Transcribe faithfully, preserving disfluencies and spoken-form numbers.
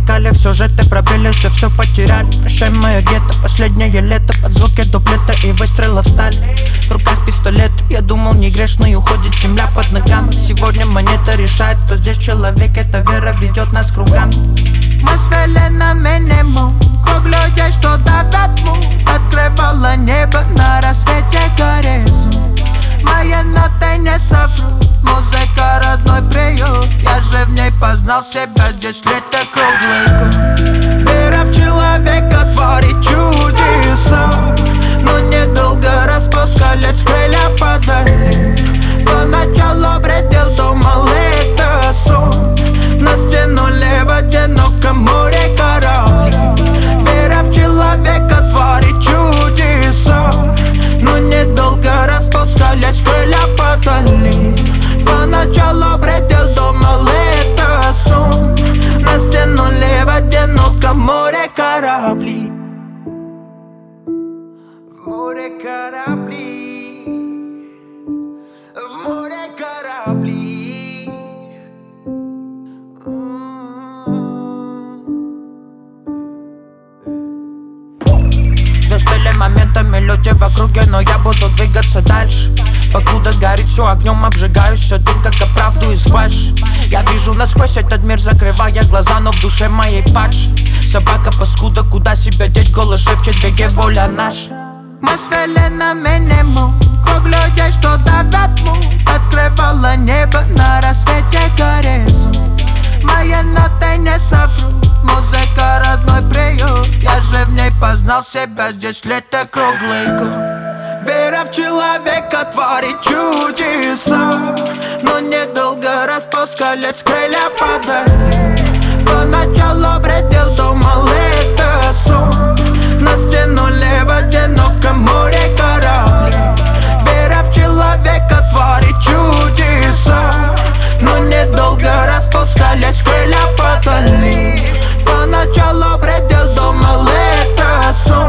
замелькали в сюжеты, пробились и все потеряли. Прощай, мое гетто, последнее лето, под звуки дуплета и выстрелов в сталь. В руках пистолет, я думал не грешный, уходит земля под ногами. Сегодня монета решает, кто здесь человек, эта вера ведет нас кругами. Мы свели на минимум круг людей, что давят му. Открывала небо на рассвете горизонт. Мои ноты не соврут, музыка родной приют. Я же в ней познал себя, здесь лето круглый год. Вера в человека творит чудеса, но недолго распускались крылья подали. Поначалу бредил, думал это сон. Нас тянули в одиноком море корабли. Вера в человека творит чудеса, но недолго распускались крылья подали. Поначалу бредил, думал это сон. Нас тянули в одиноком море корабли. В море корабли, в море корабли. Застыли моментами люди в округе, но я буду двигаться дальше. Покуда горит все огнем, обжигаюсь все дым, как оправду из фальши. Я вижу насквозь этот мир, закрывая глаза, но в душе моей падши. Собака паскуда, куда себя деть, голос шепчет, беги, воля наша. Мы свели на минимум круг людей, что давят му. Открывала небо на рассвете горизонт. Мои ноты не соврут, музыка родной приют. Я же в ней познал себя, здесь лето круглый год. Вера в человека творит чудеса, но недолго распускались крылья подали. Поначалу бредил, думал это сон. Нас тянули в одиноком море корабли. Вера в человека творит чудеса, но недолго распускались крылья подали. Поначалу бредил, думал это сон.